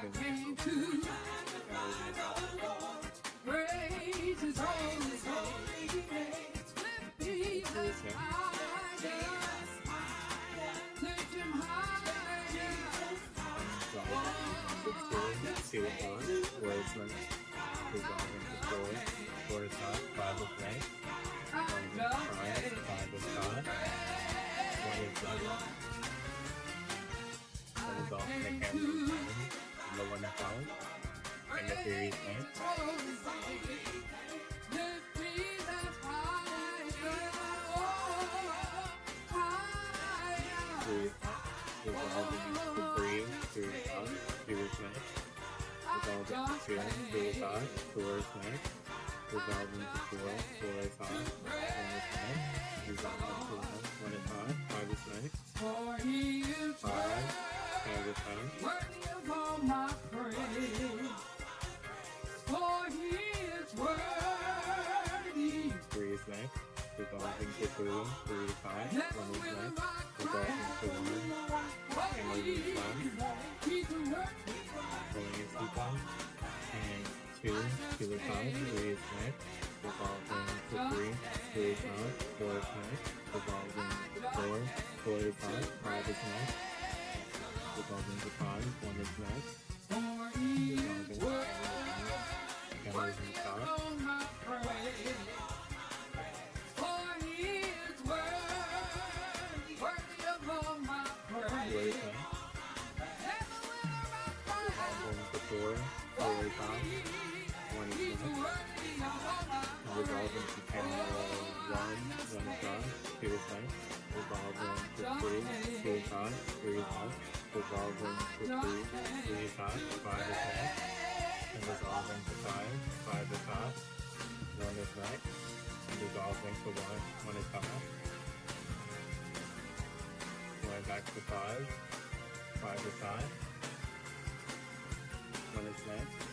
dissolving. came to praise His holy name. Lift Jesus higher, lift Him higher. Dissolving to 2 on, words length. Dissolving to 4 is hot, 5 is right. 1 is prime, 5 is hot. 1 is double. 1 is off mechanically down, and the 1 is out. And the 3 is right. Lift Jesus higher, higher. 3 is hot. Dissolving to 3 is hot, 2 is right. Dissolving to 2 is hot, 4 is right. Dissolving to 4 is hot, 1 is right. Dissolving to 1 is hot, 5 is right. For He is 5 is hot. worthy of all my praise. For He is worthy. 3 is right. Dissolving to 3 is hot, 1 Never is will right. I Dissolving to 1, and 1 is fine. He's worthy. Pulling is default. And 2 is hot, 3 is right. Dissolving to 3 is hot, 4 is right. Dissolving to 4 is hot, 5 is right. Dissolving to 5, 1 is right. For He is Dissolving to 5, worthy is in of top. all my praise. For He is worthy of all my 4 praise. is right. Never will I Dissolving to 4 is hot, 1 is He's right. worthy of all my Dissolving to 10, 1 is hot, 2 is right. Dissolving to 3 is hot, 3 is hot. Dissolving to 3 is hot, 5 is right. And dissolving to 5 is hot, 1 is right. And dissolving to 1 is hot. Going back to 5 is hot, 1 is right.